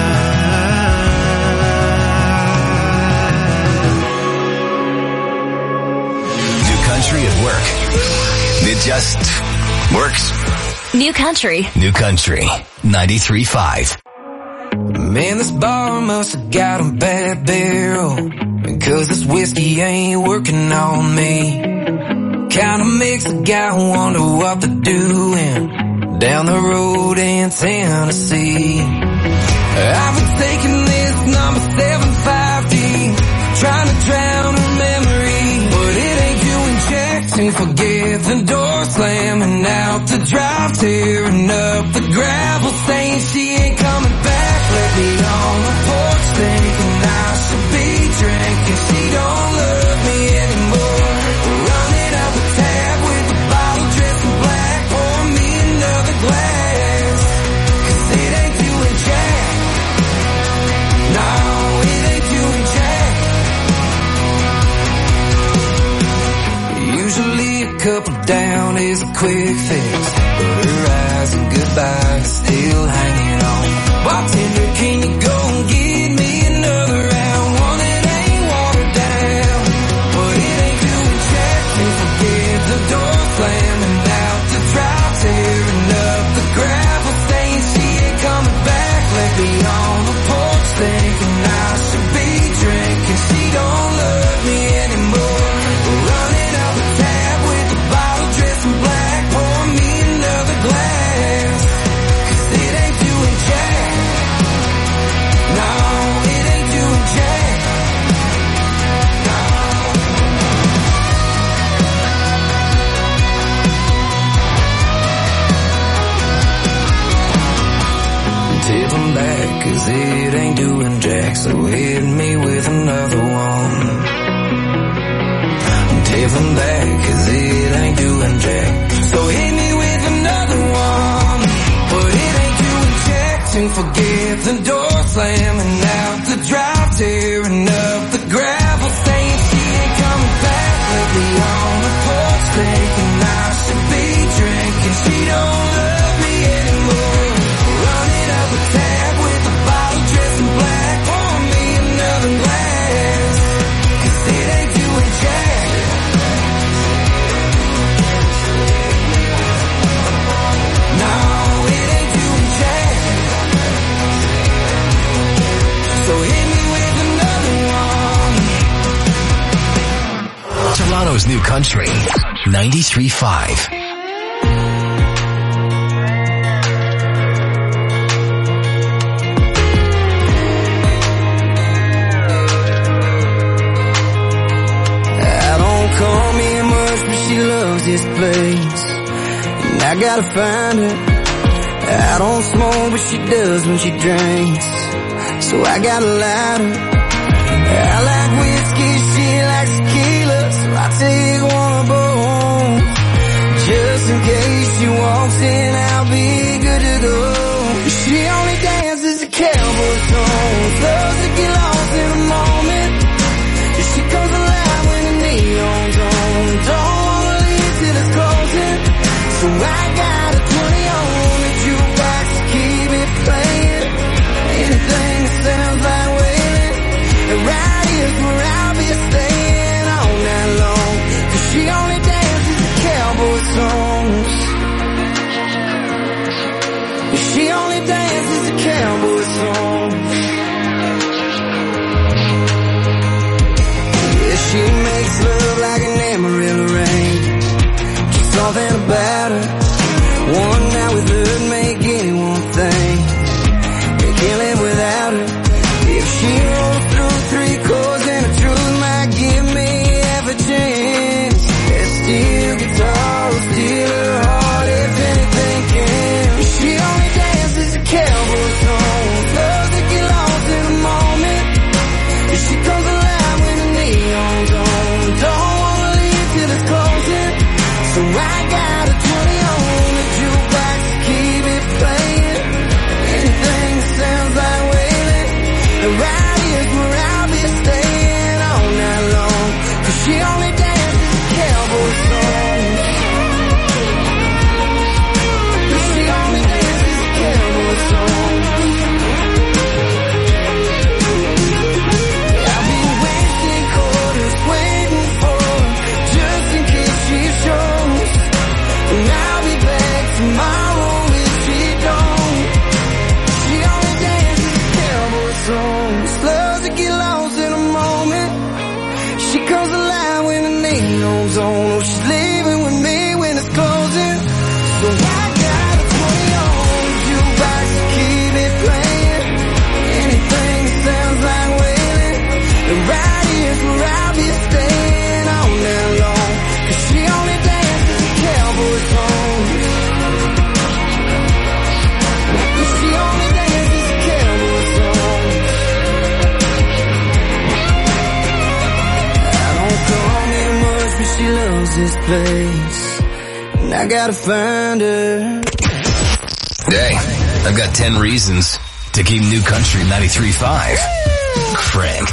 lies. New Country at work. It just works. New Country. New Country ninety-three point five. Man, this bar must have got a bad barrel, because this whiskey ain't working on me. Kinda makes a guy wonder what they're doing down the road in Tennessee. I've been taking this number seven five D, trying to drown her memory, but it ain't doing jack to forget the door slamming out the drive, tearing up the gravel, saying she ain't coming back. Let me on the porch thinking I should be drinking. She don't love me anymore. Running up a tab down is a quick fix, but her eyes and goodbye still hanging on. Bartender, can you go and get me another round? One that ain't watered down, but it ain't doing jack. Can't forget the door slamming out the drive, tearing up the gravel stain. She ain't coming back. Left me on the porch thinking I should be drinking. She don't love me anymore. Running out the tab with the bottle dressed in black. Pour me another glass, 'cause it ain't doing jack. No, it ain't doing jack. Tip 'em back, 'cause it ain't doing jack. So hit me with another one. Tip 'em back, 'cause it ain't doing jack. So hit me with another one. But it ain't doing jack. Don't forget the door slamming out the drive, tearing up the gravel stain. She ain't coming back. Left me on the porch thinking I should be drinking. She don't love me anymore. Running up a tab with a bottle dressed in black. Pour me another glass, 'cause it ain't doing jack. No, it ain't doing jack. So hit me with another one. Toronto's new country, ninety-three point five. Call me much, but she loves this place, and I gotta find her. I don't smoke, but she does when she drinks, so I gotta light her. I like whiskey, she likes tequila, so I take one of both. Just in case she walks in, I'll be good to go. She only dances to cowboy songs, loves to get lost in a moment. She comes alive when the neon's on. Don't wanna leave till it's closing, so I got a twenty on the jukebox to keep it playing. Anything that sounds like wailing, and right here's where I'll be staying all night long. 'Cause she only dances to cowboy songs. She only dances to cowboy songs. She makes love like an Amarillo rain. Just something about her. One night with her make anyone think they can't live without her. If she rolls through three chords and the truth might give me half a chance. That steel guitar will steal her heart if anything can. She only dances to cowboy songs, loves to get lost in a moment. She comes alive when the neon's on. Don't wanna leave till it's closing, so I got a twenty on the jukebox to keep it playing. Anything that sounds like wailing, and right here's where I'll be staying all night long. 'Cause she only dances to cowboy songs. She only dances to cowboy songs. Waiting for her, just in case she shows. And I'll be back tomorrow if she don't. She only dances to cowboy songs, loves to get lost in a moment. She comes alive when the neon's on. Oh, she's leaving with me when it's closing, so I got a twenty on the jukebox to keep it playing. Anything that sounds like wailing, and right here's where I'll be staying all night long. 'Cause she only dances to cowboy songs. She only dances to cowboy songs. I don't call me much, but she loves this place, and I gotta find her. Hey, I've got ten reasons to keep New Country ninety-three point five cranked.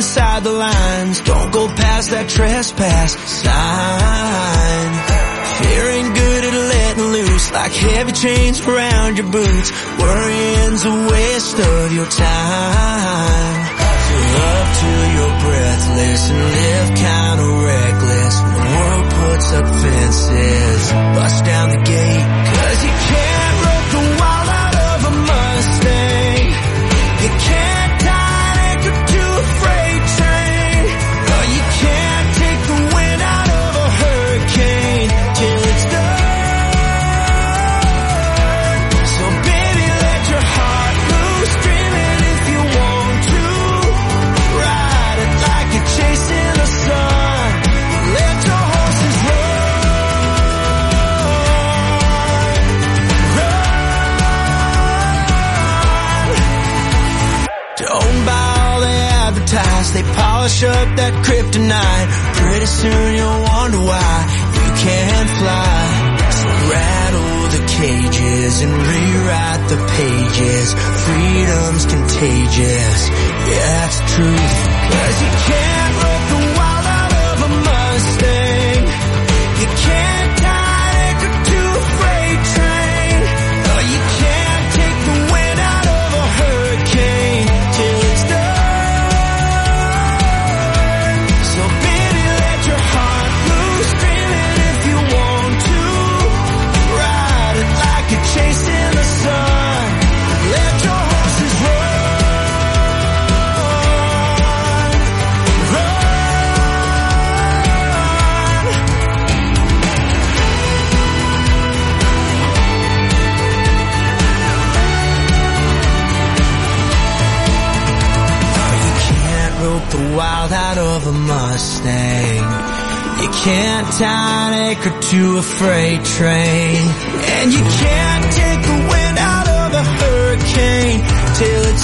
inside the lines. Don't go past that trespass sign. Fear ain't good at letting loose, like heavy chains around your boots. Worrying's a waste of your time. So love till you're breathless and live kinda reckless. When the world puts up fences, bust down the gate. Cause you can't rope the wild out of a Mustang. You can't tie an anchor to a freight train. Or you can't take the wind out of a hurricane till it's done. So baby, let your heart loose, dream it if you want to. Ride it like you're chasing the sun. Let your horses run. Run. Don't buy all they advertise. They polish up that kryptonite. Pretty soon you'll wonder why you can't fly. So rattle the cages and rewrite the pages. Freedom's contagious, yeah, it's the truth. Cause you can't rope the wild out of a Mustang. You can't tie an anchor to a freight train. Or you can't take the wind out of a hurricane till it's done. So baby, let your heart loose, dream it if you want to. Ride it like you're chasing the sun. Let your horses run. Run. You can't rope the wild out of a Mustang. You can't tie an anchor to a freight train. And you can't take the wind out of a hurricane till it's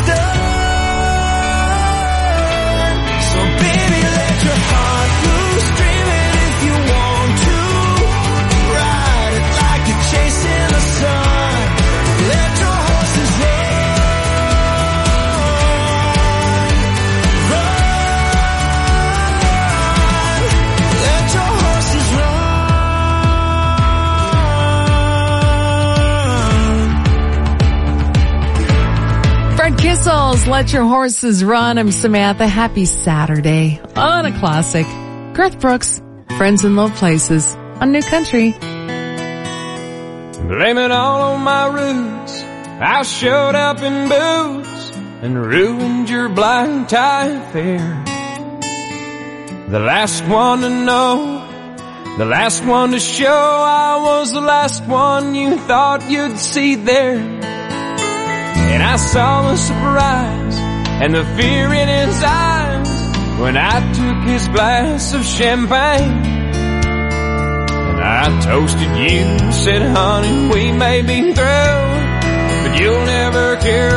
done. So baby, let your heart loose, dream it if you want to. Ride it like you're chasing the sun. Let your horses run. Run. Let your horses run. Fred Kissel's Let Your Horses Run. I'm Samantha. Happy Saturday on a classic. Garth Brooks, Friends in Low Places on New Country. Blame it all on my roots. I showed up in boots and ruined your blind tie affair. The last one to know, the last one to show, I was the last one you thought you'd see there. And I saw the surprise and the fear in his eyes when I took his glass of champagne. And I toasted you, said, honey, we may be through, but you'll never care